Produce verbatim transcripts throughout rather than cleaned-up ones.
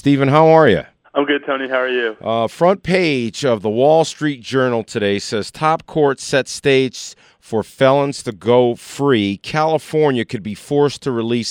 Stephen, how are you? I'm good, Tony. How are you? Uh, front page of the Wall Street Journal today says top court sets stage for felons to go free. California could be forced to release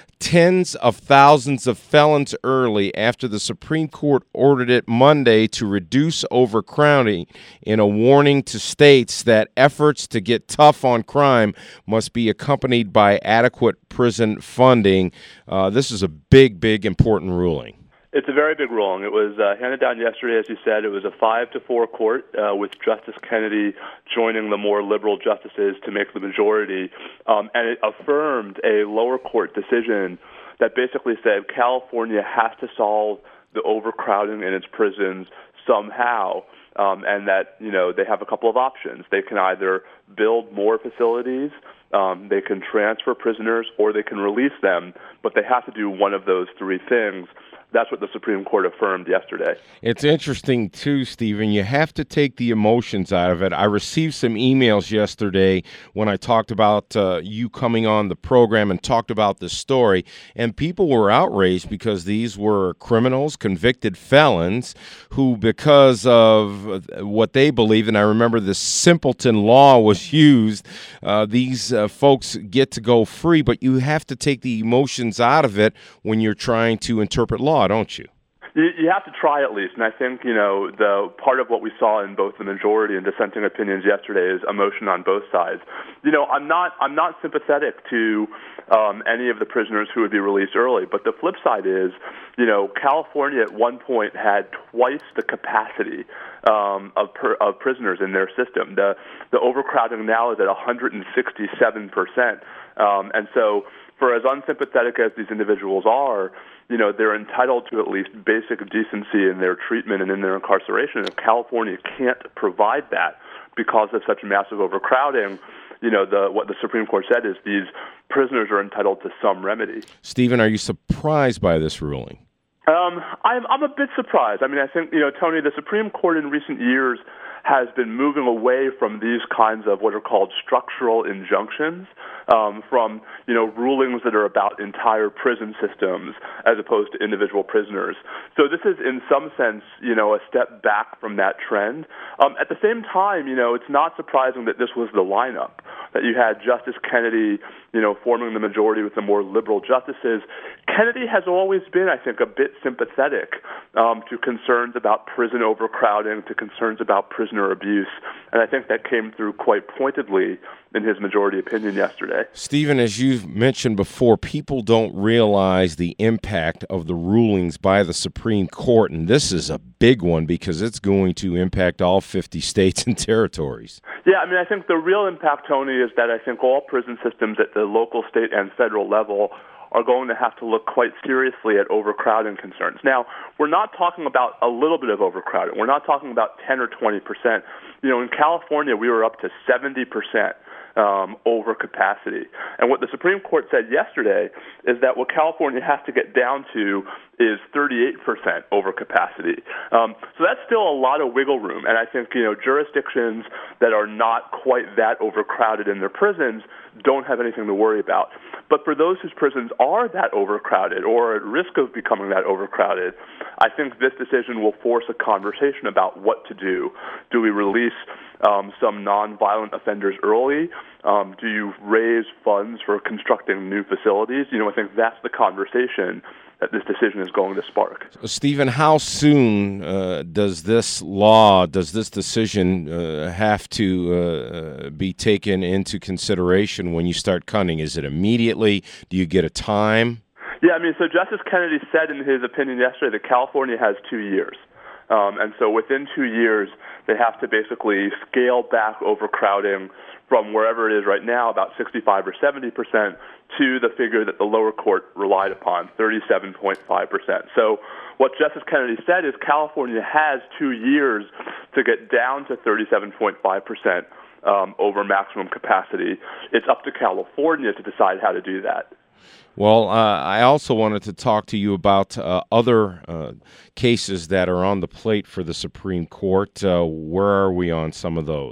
tens of thousands of felons early after the Supreme Court ordered it Monday to reduce overcrowding in a warning to states that efforts to get tough on crime must be accompanied by adequate prison funding. Uh, this is a big, big, important ruling. It's a very big ruling. It was uh, handed down yesterday, as you said. It was a five to four court uh, with Justice Kennedy joining the more liberal justices to make the majority, um, and it affirmed a lower court decision that basically said California has to solve the overcrowding in its prisons somehow, um, and that you know they have a couple of options. They can either build more facilities, um, they can transfer prisoners, or they can release them, but they have to do one of those three things. That's what the Supreme Court affirmed yesterday. It's interesting, too, Stephen. You have to take the emotions out of it. I received some emails yesterday when I talked about uh, you coming on the program and talked about this story, and people were outraged because these were criminals, convicted felons, who, because of what they believed, and I remember this simpleton law was used, uh, these uh, folks get to go free, but you have to take the emotions out of it when you're trying to interpret law, don't you? You, you have to try at least, and I think you know the part of what we saw in both the majority and dissenting opinions yesterday is emotion on both sides. You know, I'm not I'm not sympathetic to um, any of the prisoners who would be released early, but the flip side is, you know, California at one point had twice the capacity um, of per, of prisoners in their system. The the overcrowding now is at one hundred sixty-seven percent, um, and so for as unsympathetic as these individuals are, you know, they're entitled to at least basic decency in their treatment and in their incarceration. If California can't provide that because of such massive overcrowding, you know, the what the Supreme Court said is these prisoners are entitled to some remedy. Stephen, are you surprised by this ruling? Um, I'm, I'm a bit surprised. I mean, I think, you know, Tony, the Supreme Court in recent years has been moving away from these kinds of what are called structural injunctions, um, from, you know, rulings that are about entire prison systems as opposed to individual prisoners. So this is, in some sense, you know, a step back from that trend. Um, at the same time, you know, it's not surprising that this was the lineup, that you had Justice Kennedy, you know, forming the majority with the more liberal justices. Kennedy has always been, I think, a bit sympathetic um, to concerns about prison overcrowding, to concerns about prisoner abuse, and I think that came through quite pointedly in his majority opinion yesterday. Stephen, as you've mentioned before, people don't realize the impact of the rulings by the Supreme Court, and this is a big one because it's going to impact all fifty states and territories. Yeah, I mean, I think the real impact, Tony, is that I think all prison systems at the local, state, and federal level are going to have to look quite seriously at overcrowding concerns. Now, we're not talking about a little bit of overcrowding. We're not talking about ten or twenty percent. You know, in California, we were up to seventy percent um, overcapacity. And what the Supreme Court said yesterday is that what California has to get down to is thirty-eight percent overcapacity. Um, so that's still a lot of wiggle room. And I think, you know, jurisdictions that are not quite that overcrowded in their prisons don't have anything to worry about. But for those whose prisons are that overcrowded or at risk of becoming that overcrowded, I think this decision will force a conversation about what to do. Do we release um, some nonviolent offenders early? Um, do you raise funds for constructing new facilities? You know, I think that's the conversation that this decision is going to spark. Stephen, how soon uh, does this law, does this decision uh, have to uh, be taken into consideration when you start cutting? Is it immediately? Do you get a time? Yeah, I mean, so Justice Kennedy said in his opinion yesterday that California has two years. Um, and so within two years, they have to basically scale back overcrowding from wherever it is right now, about sixty-five or seventy percent, to the figure that the lower court relied upon, thirty-seven point five percent. So what Justice Kennedy said is California has two years to get down to thirty-seven point five percent um, over maximum capacity. It's up to California to decide how to do that. Well, uh, I also wanted to talk to you about uh, other uh, cases that are on the plate for the Supreme Court. Uh, where are we on some of those?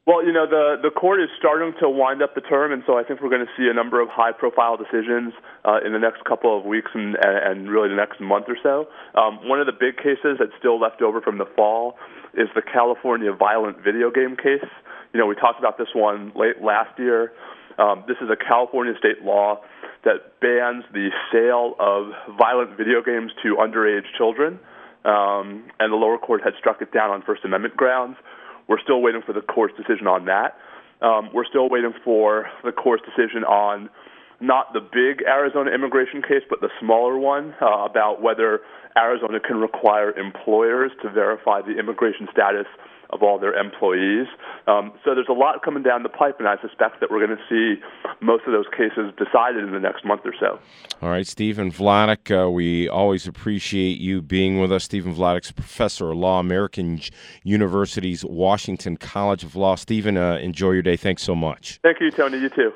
Well, you know, the, the court is starting to wind up the term, and so I think we're going to see a number of high-profile decisions uh, in the next couple of weeks and, and really the next month or so. Um, one of the big cases that's still left over from the fall is the California violent video game case. You know, we talked about this one late last year. Um, this is a California state law that bans the sale of violent video games to underage children, um, and the lower court had struck it down on First Amendment grounds. We're still waiting for the court's decision on that. Um, we're still waiting for the court's decision on not the big Arizona immigration case, but the smaller one uh, about whether Arizona can require employers to verify the immigration status of all their employees. Um, so there's a lot coming down the pipe, and I suspect that we're going to see most of those cases decided in the next month or so. All right, Stephen Vladeck, uh, we always appreciate you being with us. Stephen Vladeck's professor of law, American University's Washington College of Law. Stephen, uh, enjoy your day. Thanks so much. Thank you, Tony. You too.